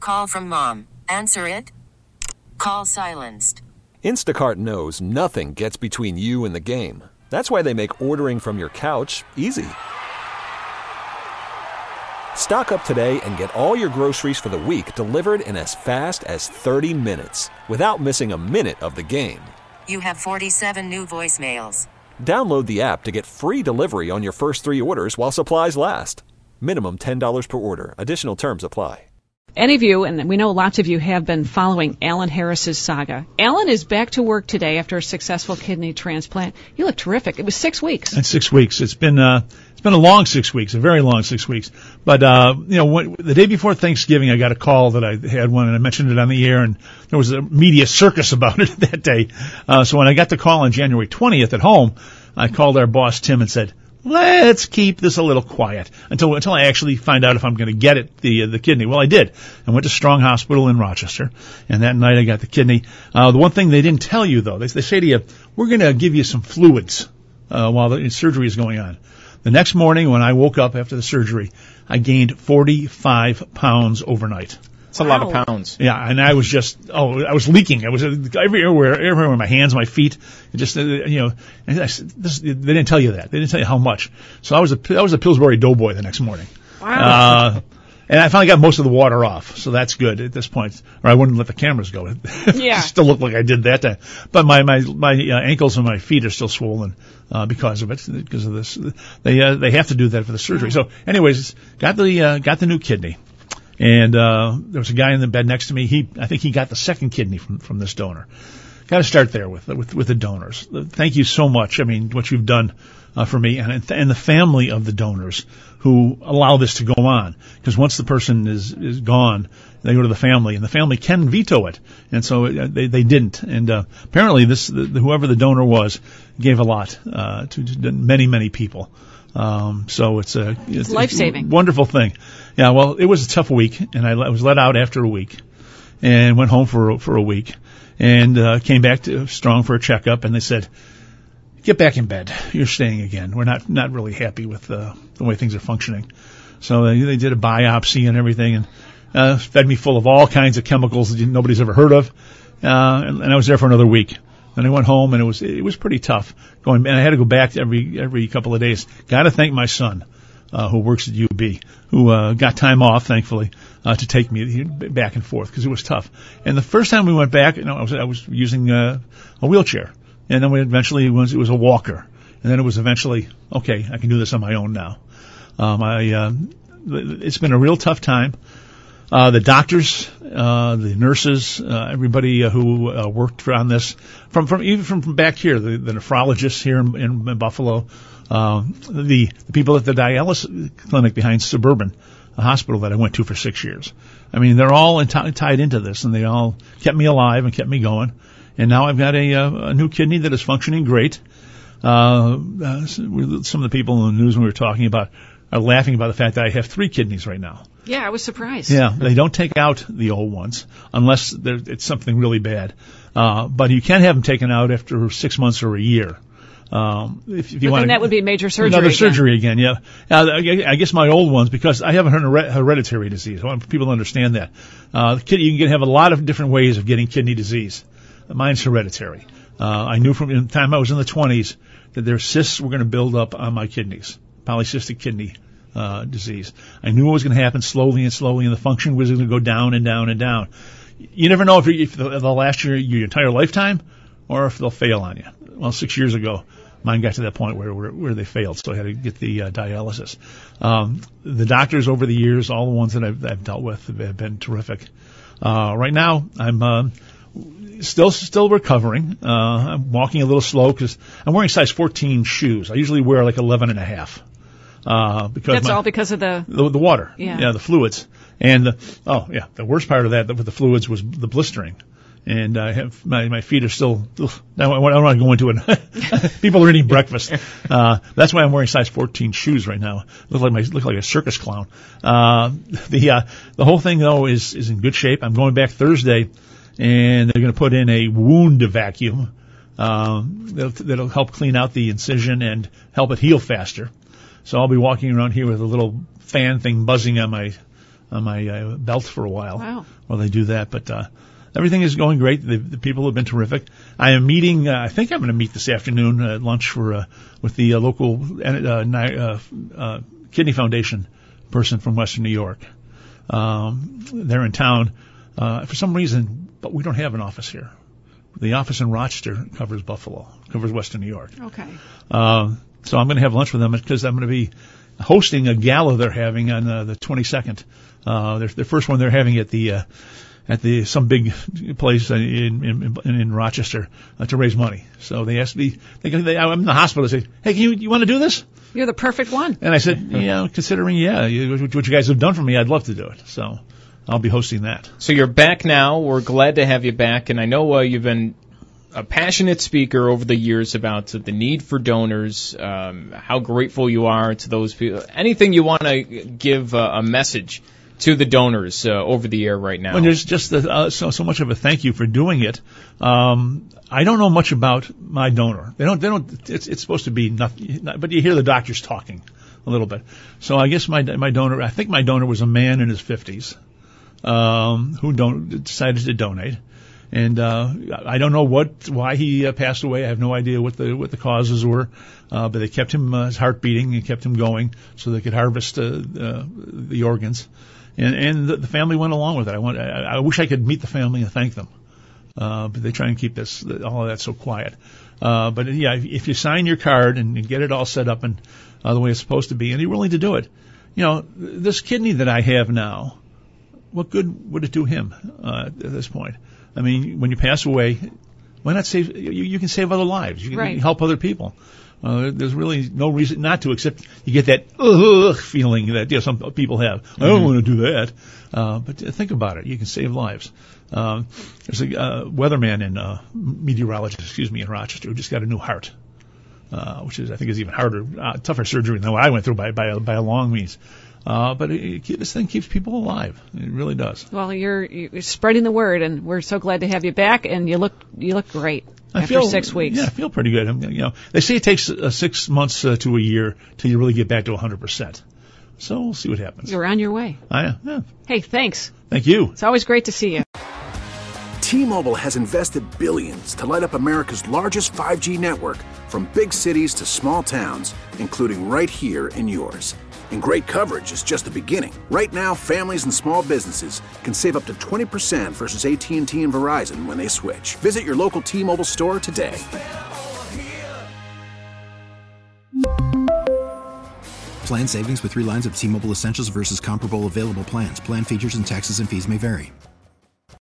call from mom. Answer it. Call silenced. Instacart knows nothing gets between you and the game. That's why they make ordering from your couch easy. Stock up today and get all your groceries for the week delivered in as fast as 30 minutes without missing a minute of the game. You have 47 new voicemails. Download the app to get free delivery on your first 3 orders while supplies last. Minimum $10 per order. Additional terms apply. Any of you, and we know lots of you have been following Alan Harris's saga. Alan is back to work today after a successful kidney transplant. You look terrific. It was 6 weeks. That's 6 weeks. It's been a long 6 weeks, a very long 6 weeks. But the day before Thanksgiving, I got a call that I had one, and I mentioned it on the air, and there was a media circus about it that day. So when I got the call on January 20th at home, I called our boss Tim and said, let's keep this a little quiet until I actually find out if I'm going to get it, the kidney. Well, I did. I went to Strong Hospital in Rochester, and that night I got the kidney. The one thing they didn't tell you, though, they say to you, we're going to give you some fluids while the surgery is going on. The next morning when I woke up after the surgery, I gained 45 pounds overnight. That's a lot of pounds. Yeah, and I was I was leaking. I was everywhere, my hands, my feet. It just, they didn't tell you that. They didn't tell you how much. So I was a Pillsbury Doughboy the next morning. Wow. And I finally got most of the water off, so that's good at this point. Or I wouldn't let the cameras go. Yeah. It still looked like I did that time. But my ankles and my feet are still swollen because of it, because of this. They have to do that for the surgery. So, anyways, got the new kidney. And there was a guy in the bed next to me. I think he got the second kidney from this donor. Got to start there with the donors. Thank you so much. I mean, what you've done for me and the family of the donors who allow this to go on. Because once the person is gone, they go to the family, and the family can veto it. And so they didn't. And apparently whoever the donor was gave a lot to many people. So it's life-saving. A wonderful thing. Yeah, well, it was a tough week, and I was let out after a week and went home for a week and came back to Strong for a checkup, and they said, get back in bed. You're staying again. We're not really happy with the way things are functioning. So they did a biopsy and everything and fed me full of all kinds of chemicals that nobody's ever heard of, and I was there for another week. Then I went home, and it was pretty tough going. And I had to go back every couple of days. Got to thank my son, who works at UB, who got time off, thankfully, to take me back and forth because it was tough. And the first time we went back, I was using a wheelchair, and then it was a walker, and then it was eventually okay. I can do this on my own now. It's been a real tough time. The doctors, the nurses, everybody who worked on this, even from back here, the nephrologists here in Buffalo, the people at the dialysis clinic behind Suburban Hospital that I went to for 6 years. I mean, they're all tied into this, and they all kept me alive and kept me going. And now I've got a new kidney that is functioning great. Some of the people in the news we were talking about are laughing about the fact that I have 3 kidneys right now. Yeah, I was surprised. Yeah, they don't take out the old ones unless it's something really bad. But you can have them taken out after 6 months or a year. If you want, then that would be major surgery. Another surgery again, yeah. I guess my old ones, because I have a hereditary disease. I want people to understand that. You can have a lot of different ways of getting kidney disease. Mine's hereditary. I knew from the time I was in the 20s that their cysts were going to build up on my kidneys, polycystic kidney disease. I knew it was going to happen slowly and slowly, and the function was going to go down and down and down. You never know if they'll last your entire lifetime or if they'll fail on you. Well, 6 years ago, mine got to that point where they failed, so I had to get the dialysis. The doctors over the years, all the ones that I've dealt with, have been terrific. Right now, I'm still recovering. I'm walking a little slow because I'm wearing size 14 shoes. I usually wear like 11 and a half. Because that's all because of the water. Yeah, the fluids. And the worst part of that with the fluids was the blistering. And I have my feet are still. I don't want to go into it. People are eating breakfast. That's why I'm wearing size 14 shoes right now. Look like a circus clown. The whole thing though is in good shape. I'm going back Thursday, and they're going to put in a wound vacuum that'll help clean out the incision and help it heal faster. So I'll be walking around here with a little fan thing buzzing on my belt for a while. Wow. While they do that, but everything is going great. The people have been terrific. I am meeting. I think I'm going to meet this afternoon at lunch with the local kidney foundation person from Western New York. They're in town for some reason, but we don't have an office here. The office in Rochester covers Western New York. Okay. So I'm going to have lunch with them because I'm going to be hosting a gala they're having on the 22nd. Their first one they're having at some big place in Rochester to raise money. So they asked me. I'm in the hospital. They say, "Hey, you want to do this?" You're the perfect one. And I said, considering what you guys have done for me, I'd love to do it. So I'll be hosting that. So you're back now. We're glad to have you back, and I know you've been a passionate speaker over the years about the need for donors, how grateful you are to those people. Anything you want to give a message to the donors over the air right now? Well, there's just so much of a thank you for doing it. I don't know much about my donor. They don't. It's supposed to be nothing, but you hear the doctors talking a little bit. So I guess my donor. I think my donor was a man in his 50s who decided to donate. And I don't know why he passed away. I have no idea what the causes were, but they kept his heart beating and kept him going so they could harvest the organs. And the family went along with it. I wish I could meet the family and thank them, but they try and keep all of that so quiet. But yeah, if you sign your card and get it all set up and the way it's supposed to be, and you're willing to do it, this kidney that I have now, what good would it do him at this point? I mean, when you pass away, why not save? You can save other lives. You can help other people. There's really no reason not to, except you get that feeling that some people have. I don't want to do that. But think about it. You can save lives. There's a weatherman meteorologist, in Rochester who just got a new heart, which I think is even harder, tougher surgery than what I went through by a long means. But this thing keeps people alive. It really does. Well, you're spreading the word, and we're so glad to have you back. And you look great after 6 weeks. Yeah, I feel pretty good. They say it takes 6 months to a year till you really get back to 100%. So we'll see what happens. You're on your way. Yeah. Hey, thanks. Thank you. It's always great to see you. T-Mobile has invested billions to light up America's largest 5G network, from big cities to small towns, including right here in yours. And great coverage is just the beginning. Right now, families and small businesses can save up to 20% versus AT&T and Verizon when they switch. Visit your local T-Mobile store today. Plan savings with 3 lines of T-Mobile Essentials versus comparable available plans. Plan features and taxes and fees may vary.